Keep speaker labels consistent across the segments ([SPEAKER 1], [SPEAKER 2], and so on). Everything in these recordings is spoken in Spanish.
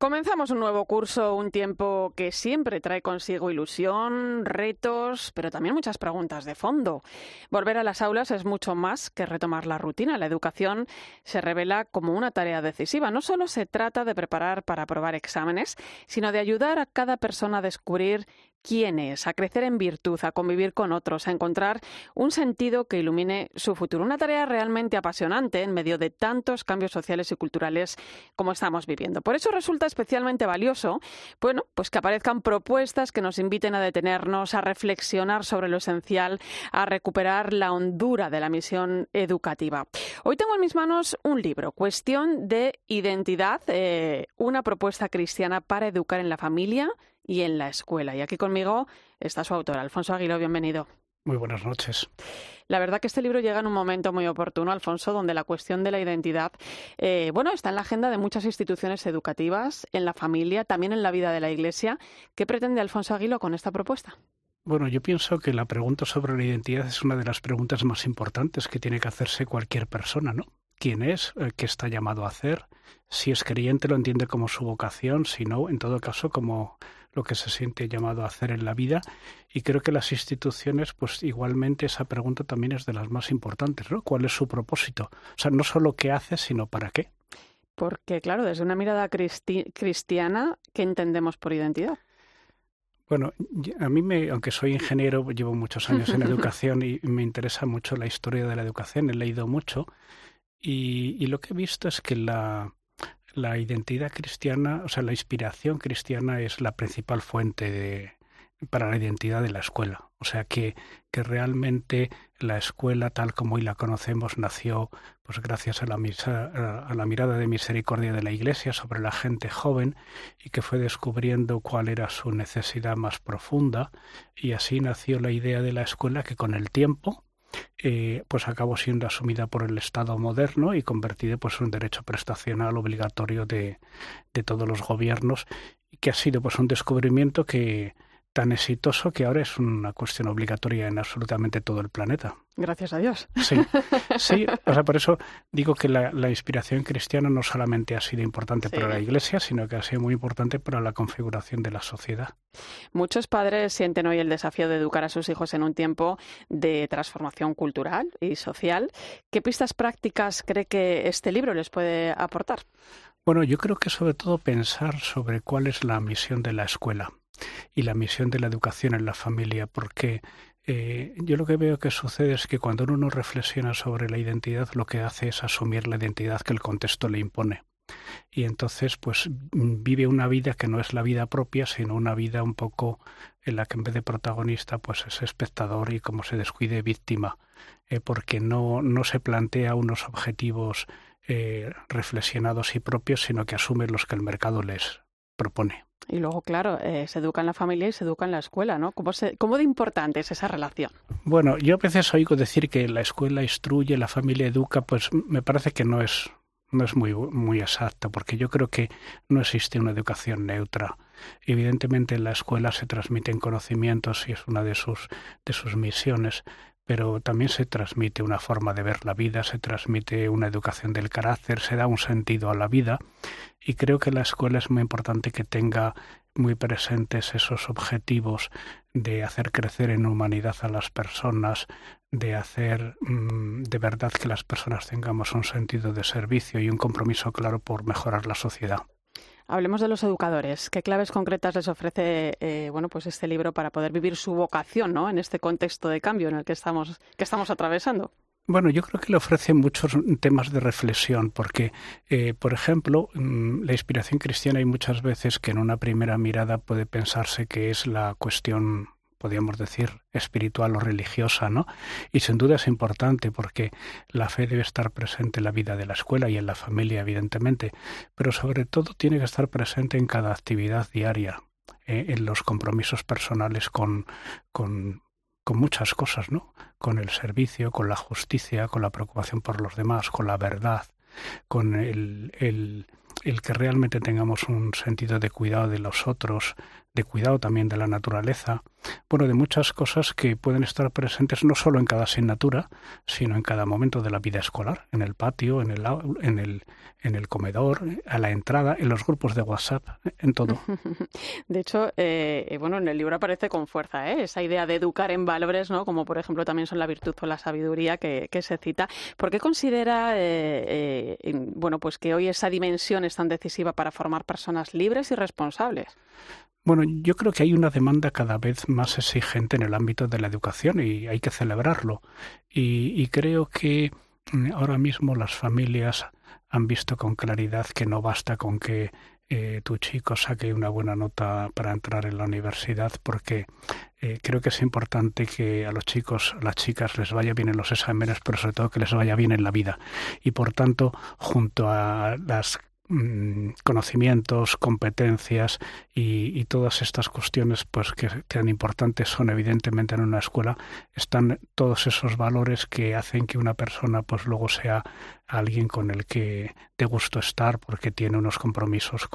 [SPEAKER 1] Comenzamos un nuevo curso, un tiempo que siempre trae consigo ilusión, retos, pero también muchas preguntas de fondo. Volver a las aulas es mucho más que retomar la rutina. La educación se revela como una tarea decisiva. No solo se trata de preparar para aprobar exámenes, sino de ayudar a cada persona a descubrir quién es, a crecer en virtud, a convivir con otros, a encontrar un sentido que ilumine su futuro. Una tarea realmente apasionante en medio de tantos cambios sociales y culturales como estamos viviendo. Por eso resulta especialmente valioso, pues que aparezcan propuestas que nos inviten a detenernos, a reflexionar sobre lo esencial, a recuperar la hondura de la misión educativa. Hoy tengo en mis manos un libro, Cuestión de Identidad, una propuesta cristiana para educar en la familia y en la escuela. Y aquí conmigo está su autor, Alfonso Aguiló. Bienvenido.
[SPEAKER 2] Muy buenas noches.
[SPEAKER 1] La verdad que este libro llega en un momento muy oportuno, Alfonso, donde la cuestión de la identidad está en la agenda de muchas instituciones educativas, en la familia, también en la vida de la Iglesia. ¿Qué pretende Alfonso Aguiló con esta propuesta?
[SPEAKER 2] Bueno, yo pienso que la pregunta sobre la identidad es una de las preguntas más importantes que tiene que hacerse cualquier persona, ¿no? ¿Quién es? ¿Qué está llamado a hacer? Si es creyente lo entiende como su vocación, si no, en todo caso, como lo que se siente llamado a hacer en la vida. Y creo que las instituciones, pues igualmente esa pregunta también es de las más importantes, ¿no? ¿Cuál es su propósito? O sea, no solo qué hace, sino para qué.
[SPEAKER 1] Porque, claro, desde una mirada cristiana, ¿qué entendemos por identidad?
[SPEAKER 2] Bueno, a mí, aunque soy ingeniero, llevo muchos años en educación y me interesa mucho la historia de la educación, he leído mucho y lo que he visto es que la identidad cristiana, o sea, la inspiración cristiana es la principal fuente para la identidad de la escuela. O sea, que realmente la escuela, tal como hoy la conocemos, nació pues gracias a la mirada de misericordia de la Iglesia sobre la gente joven y que fue descubriendo cuál era su necesidad más profunda, y así nació la idea de la escuela que con el tiempo pues acabó siendo asumida por el Estado moderno y convertida pues en un derecho prestacional obligatorio de todos los gobiernos, y que ha sido pues un descubrimiento tan exitoso que ahora es una cuestión obligatoria en absolutamente todo el planeta.
[SPEAKER 1] Gracias a Dios.
[SPEAKER 2] Sí, o sea, por eso digo que la inspiración cristiana no solamente ha sido importante para la Iglesia, sino que ha sido muy importante para la configuración de la sociedad.
[SPEAKER 1] Muchos padres sienten hoy el desafío de educar a sus hijos en un tiempo de transformación cultural y social. ¿Qué pistas prácticas cree que este libro les puede aportar?
[SPEAKER 2] Bueno, yo creo que sobre todo pensar sobre cuál es la misión de la escuela y la misión de la educación en la familia, porque yo lo que veo que sucede es que cuando uno reflexiona sobre la identidad, lo que hace es asumir la identidad que el contexto le impone. Y entonces pues vive una vida que no es la vida propia, sino una vida un poco en la que en vez de protagonista pues es espectador y, como se descuide, víctima, porque no se plantea unos objetivos reflexionados y propios, sino que asume los que el mercado les propone.
[SPEAKER 1] Y luego, claro, se educa en la familia y se educa en la escuela, ¿no? ¿Cómo de importante es esa relación?
[SPEAKER 2] Bueno, yo a veces oigo decir que la escuela instruye, la familia educa, pues me parece que no es muy exacta, porque yo creo que no existe una educación neutra. Evidentemente en la escuela se transmiten conocimientos y es una de sus misiones, pero también se transmite una forma de ver la vida, se transmite una educación del carácter, se da un sentido a la vida, y creo que la escuela es muy importante que tenga muy presentes esos objetivos de hacer crecer en humanidad a las personas, de hacer de verdad que las personas tengamos un sentido de servicio y un compromiso claro por mejorar la sociedad.
[SPEAKER 1] Hablemos de los educadores. ¿Qué claves concretas les ofrece este libro para poder vivir su vocación, ¿no?, en este contexto de cambio en el que estamos atravesando?
[SPEAKER 2] Bueno, yo creo que le ofrece muchos temas de reflexión, porque, por ejemplo, la inspiración cristiana hay muchas veces que en una primera mirada puede pensarse que es la cuestión, podríamos decir, espiritual o religiosa, ¿no? Y sin duda es importante porque la fe debe estar presente en la vida de la escuela y en la familia, evidentemente, pero sobre todo tiene que estar presente en cada actividad diaria, en los compromisos personales con muchas cosas, ¿no? Con el servicio, con la justicia, con la preocupación por los demás, con la verdad, con el que realmente tengamos un sentido de cuidado de los otros, de cuidado también de la naturaleza, bueno, de muchas cosas que pueden estar presentes no solo en cada asignatura, sino en cada momento de la vida escolar, en el patio, en el comedor, a la entrada, en los grupos de WhatsApp, en todo.
[SPEAKER 1] De hecho, bueno, en el libro aparece con fuerza, esa idea de educar en valores, ¿no? Como por ejemplo también son la virtud o la sabiduría que se cita. ¿Por qué considera, bueno, pues que hoy esa dimensión es tan decisiva para formar personas libres y responsables?
[SPEAKER 2] Bueno, yo creo que hay una demanda cada vez más exigente en el ámbito de la educación y hay que celebrarlo. Y creo que ahora mismo las familias han visto con claridad que no basta con que tu chico saque una buena nota para entrar en la universidad, porque creo que es importante que a los chicos, a las chicas les vaya bien en los exámenes, pero sobre todo que les vaya bien en la vida. Y por tanto, junto a las conocimientos, competencias y todas estas cuestiones pues que tan importantes son evidentemente en una escuela, están todos esos valores que hacen que una persona pues luego sea alguien con el que te gusto estar, porque tiene unos compromisos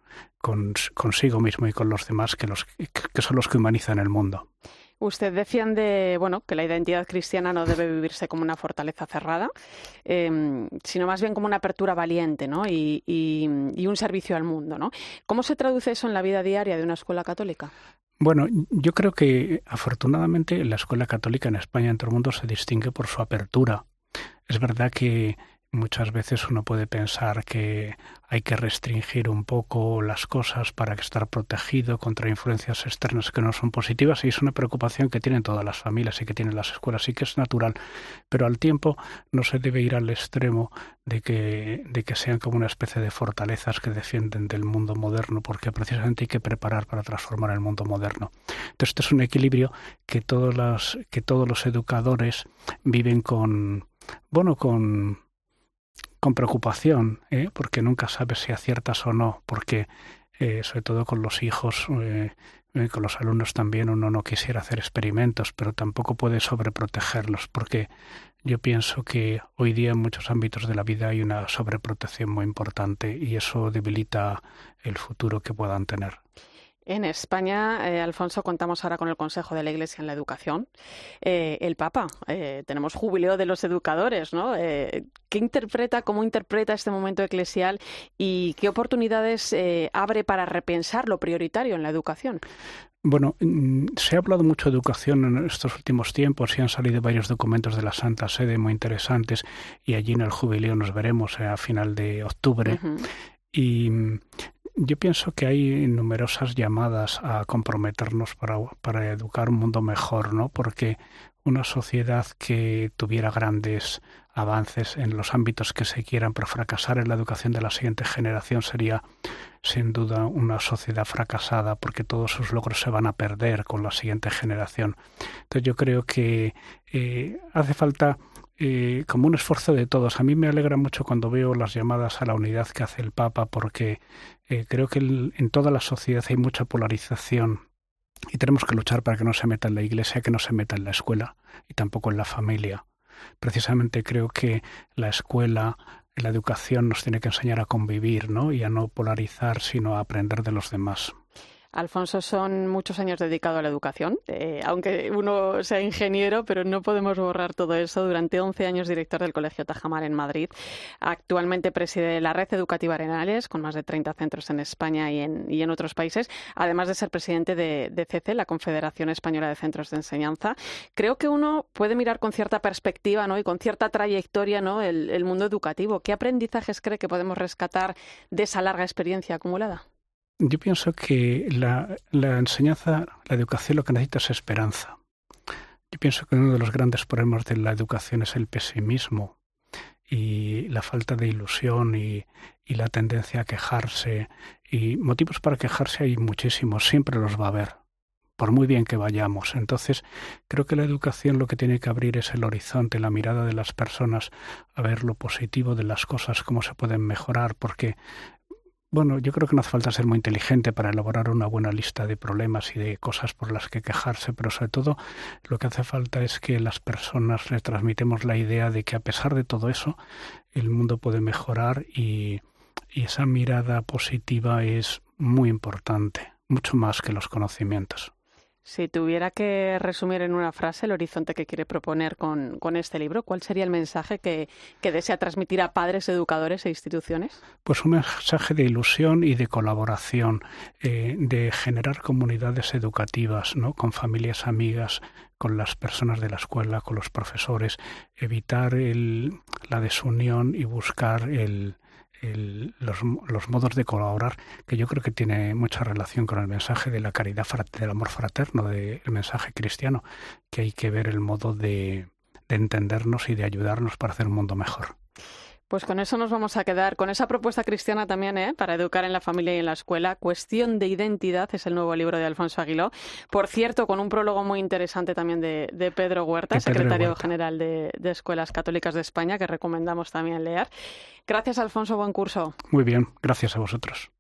[SPEAKER 2] consigo mismo y con los demás que son los que humanizan el mundo.
[SPEAKER 1] Usted defiende, bueno, que la identidad cristiana no debe vivirse como una fortaleza cerrada, sino más bien como una apertura valiente, ¿no? Y un servicio al mundo, ¿no? ¿Cómo se traduce eso en la vida diaria de una escuela católica?
[SPEAKER 2] Bueno, yo creo que afortunadamente la escuela católica en España y en todo el mundo se distingue por su apertura. Es verdad que muchas veces uno puede pensar que hay que restringir un poco las cosas para estar protegido contra influencias externas que no son positivas, y es una preocupación que tienen todas las familias y que tienen las escuelas, y que es natural, pero al tiempo no se debe ir al extremo de que sean como una especie de fortalezas que defienden del mundo moderno, porque precisamente hay que preparar para transformar el mundo moderno. Entonces este es un equilibrio que todos los educadores viven con preocupación, porque nunca sabes si aciertas o no, porque sobre todo con los hijos, con los alumnos también uno no quisiera hacer experimentos, pero tampoco puede sobreprotegerlos, porque yo pienso que hoy día en muchos ámbitos de la vida hay una sobreprotección muy importante y eso debilita el futuro que puedan tener.
[SPEAKER 1] En España, Alfonso, contamos ahora con el Consejo de la Iglesia en la Educación. El Papa, tenemos jubileo de los educadores, ¿no? ¿Cómo interpreta este momento eclesial y qué oportunidades abre para repensar lo prioritario en la educación?
[SPEAKER 2] Bueno, se ha hablado mucho de educación en estos últimos tiempos y han salido varios documentos de la Santa Sede muy interesantes, y allí en el jubileo nos veremos a final de octubre. Uh-huh. Y yo pienso que hay numerosas llamadas a comprometernos para educar un mundo mejor, ¿no? Porque una sociedad que tuviera grandes avances en los ámbitos que se quieran, pero fracasar en la educación de la siguiente generación sería sin duda una sociedad fracasada, porque todos sus logros se van a perder con la siguiente generación. Entonces yo creo que hace falta como un esfuerzo de todos. A mí me alegra mucho cuando veo las llamadas a la unidad que hace el Papa, porque creo que en toda la sociedad hay mucha polarización y tenemos que luchar para que no se meta en la Iglesia, que no se meta en la escuela y tampoco en la familia. Precisamente creo que la escuela, la educación nos tiene que enseñar a convivir, ¿no? Y a no polarizar, sino a aprender de los demás.
[SPEAKER 1] Alfonso, son muchos años dedicados a la educación, aunque uno sea ingeniero, pero no podemos borrar todo eso. Durante 11 años director del Colegio Tajamar en Madrid. Actualmente preside la Red Educativa Arenales, con más de 30 centros en España y en otros países, además de ser presidente de CECE, la Confederación Española de Centros de Enseñanza. Creo que uno puede mirar con cierta perspectiva, ¿no? Y con cierta trayectoria, ¿no? el mundo educativo. ¿Qué aprendizajes cree que podemos rescatar de esa larga experiencia acumulada?
[SPEAKER 2] Yo pienso que la enseñanza, la educación, lo que necesita es esperanza. Yo pienso que uno de los grandes problemas de la educación es el pesimismo y la falta de ilusión y la tendencia a quejarse. Y motivos para quejarse hay muchísimos, siempre los va a haber, por muy bien que vayamos. Entonces, creo que la educación lo que tiene que abrir es el horizonte, la mirada de las personas, a ver lo positivo de las cosas, cómo se pueden mejorar, porque bueno, yo creo que no hace falta ser muy inteligente para elaborar una buena lista de problemas y de cosas por las que quejarse, pero sobre todo lo que hace falta es que las personas le transmitamos la idea de que a pesar de todo eso, el mundo puede mejorar y esa mirada positiva es muy importante. mucho más que los conocimientos.
[SPEAKER 1] Si tuviera que resumir en una frase el horizonte que quiere proponer con este libro, ¿cuál sería el mensaje que desea transmitir a padres, educadores e instituciones?
[SPEAKER 2] Pues un mensaje de ilusión y de colaboración, de generar comunidades educativas, ¿no? Con familias amigas, con las personas de la escuela, con los profesores, evitar la desunión y buscar los modos de colaborar, que yo creo que tiene mucha relación con el mensaje de la caridad, del amor fraterno, del mensaje cristiano, que hay que ver el modo de entendernos y de ayudarnos para hacer un mundo mejor.
[SPEAKER 1] Pues con eso nos vamos a quedar, con esa propuesta cristiana también, para educar en la familia y en la escuela. Cuestión de identidad es el nuevo libro de Alfonso Aguiló. Por cierto, con un prólogo muy interesante también de Pedro Huerta, secretario general de Escuelas Católicas de España, que recomendamos también leer. Gracias, Alfonso, buen curso.
[SPEAKER 2] Muy bien, gracias a vosotros.